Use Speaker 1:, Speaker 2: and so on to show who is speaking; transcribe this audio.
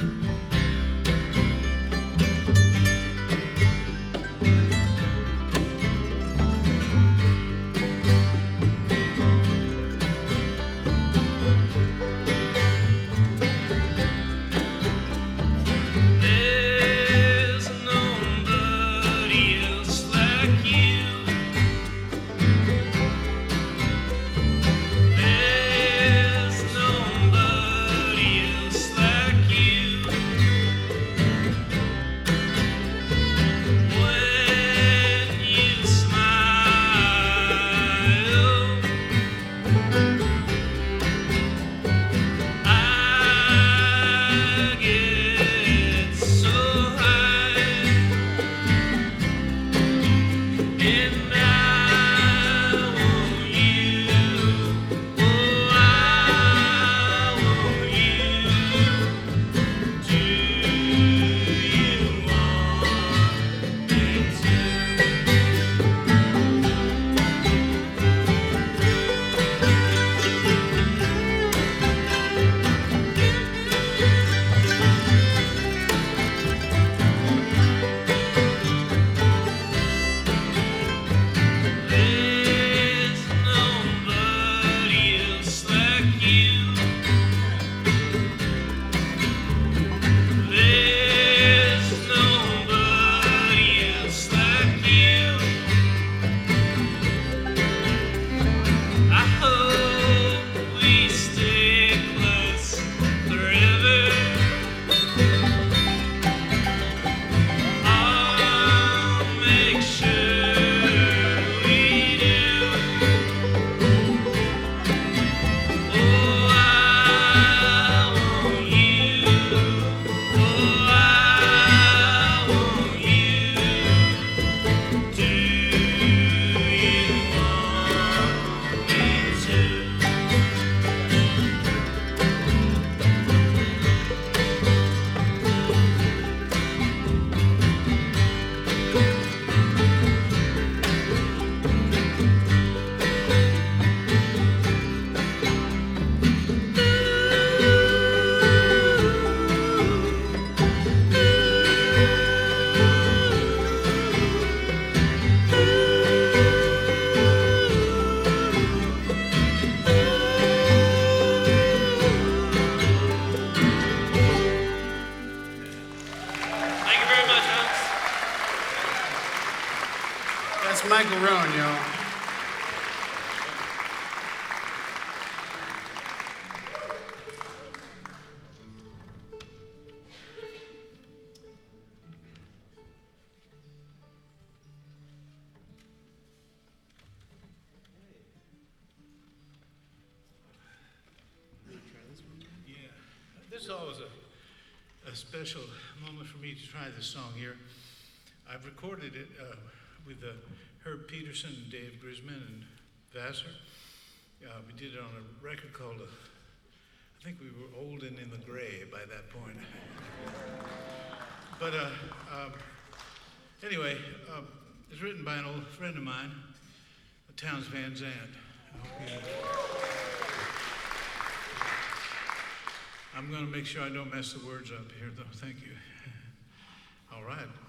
Speaker 1: Michael Rowan, y'all.
Speaker 2: This is always a special moment for me to try this song here. I've recorded it with Herb Peterson and Dave Grisman and Vassar. We did it on a record called, I think we were old and in the gray by that point. But anyway, it's written by an old friend of mine, Townes Van Zandt. I'm going to make sure I don't mess the words up here, though. Thank you. All right.